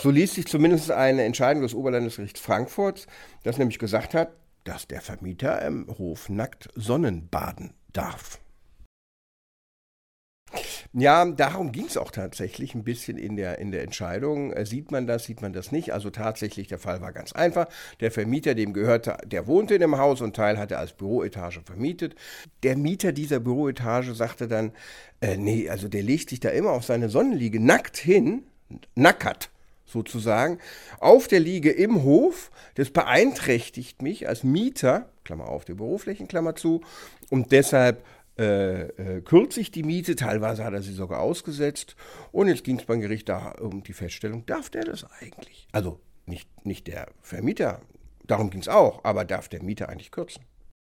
So liest sich zumindest eine Entscheidung des Oberlandesgerichts Frankfurt, das nämlich gesagt hat, dass der Vermieter im Hof nackt sonnenbaden darf. Ja, darum ging es auch tatsächlich ein bisschen in der Entscheidung. Sieht man das nicht? Also tatsächlich, der Fall war ganz einfach. Der Vermieter, dem gehörte, der wohnte in dem Haus und Teil hat er als Büroetage vermietet. Der Mieter dieser Büroetage sagte dann, nee, also der legt sich da immer auf seine Sonnenliege nackt hin, nackert sozusagen, auf der Liege im Hof. Das beeinträchtigt mich als Mieter, Klammer auf, der Büroflächen, Klammer zu, und deshalb kürze ich die Miete, teilweise hat er sie sogar ausgesetzt und jetzt ging es beim Gericht da um die Feststellung, darf der das eigentlich? Also nicht der Vermieter, darum ging es auch, aber darf der Mieter eigentlich kürzen?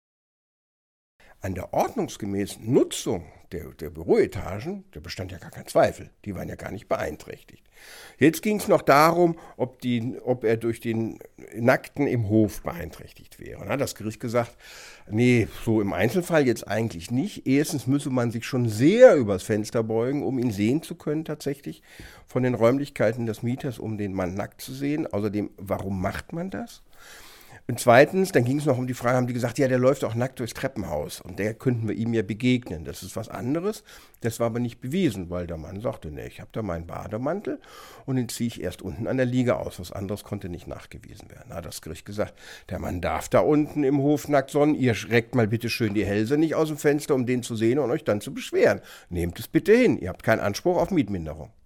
An der ordnungsgemäßen Nutzung der Büroetagen, da bestand ja gar kein Zweifel. Die waren ja gar nicht beeinträchtigt. Jetzt ging es noch darum, ob er durch den Nackten im Hof beeinträchtigt wäre. Und da hat das Gericht gesagt, nee, so im Einzelfall jetzt eigentlich nicht. Erstens müsse man sich schon sehr übers Fenster beugen, um ihn sehen zu können tatsächlich, von den Räumlichkeiten des Mieters, um den Mann nackt zu sehen. Außerdem, warum macht man das? Und zweitens, dann ging es noch um die Frage, haben die gesagt, ja, der läuft auch nackt durchs Treppenhaus und der könnten wir ihm ja begegnen. Das ist was anderes. Das war aber nicht bewiesen, weil der Mann sagte, nee, ich habe da meinen Bademantel und den ziehe ich erst unten an der Liege aus. Was anderes konnte nicht nachgewiesen werden. Da hat das Gericht gesagt, der Mann darf da unten im Hof nackt sonnen. Ihr schreckt mal bitte schön die Hälse nicht aus dem Fenster, um den zu sehen und euch dann zu beschweren. Nehmt es bitte hin. Ihr habt keinen Anspruch auf Mietminderung.